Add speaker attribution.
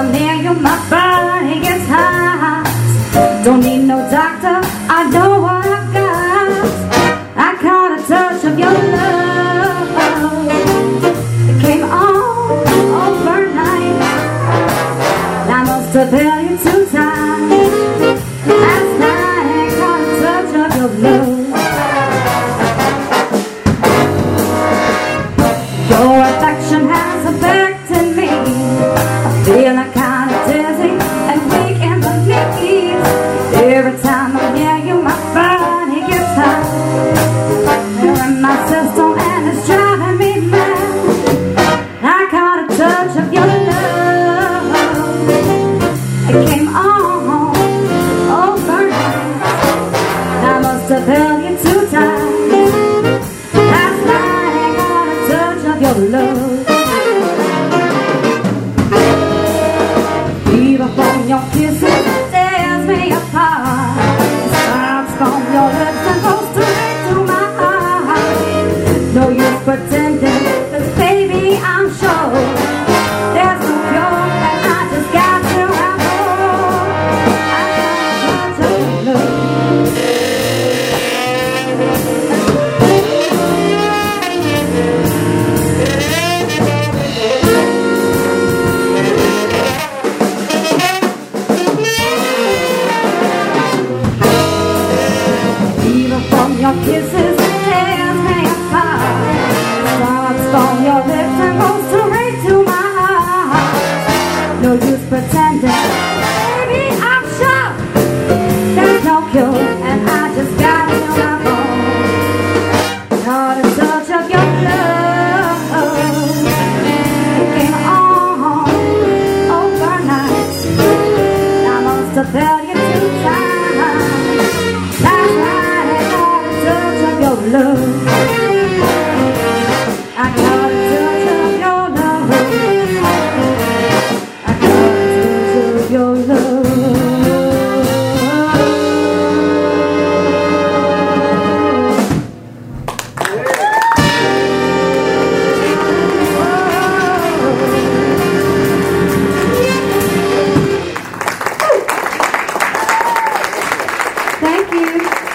Speaker 1: I'm near you, my body gets high. Don't need no doctor, I know what I've got. I caught a touch of your love. It came on overnight. I must have held you too tight. Last night I caught a touch of your love. Your affection has affected me. I'm feeling kind of dizzy and weak in the knees. Every time I'm near you, my body gets hot. You're in my system and it's driving me mad. I caught a touch of your love. It came on overnight. I must have held you too tight. Last night I got a touch of your love. Even from your kisses tears me apart. The sounds from your lips and go straight to my heart. No use pretending, 'cause baby I'm sure there's no cure, and I just got to have more. I got a touch of your love. From your kisses, it tears me apart. Starts from your lips and goes straight to my heart. No use pretending, baby, I'm sure there's no cure, and I just got to my bones. Caught a touch of your love. It came on overnight. I must have felt you too tight. Last night I got a touch of your love. I got a touch of your love. I got a touch of your love. Thank you.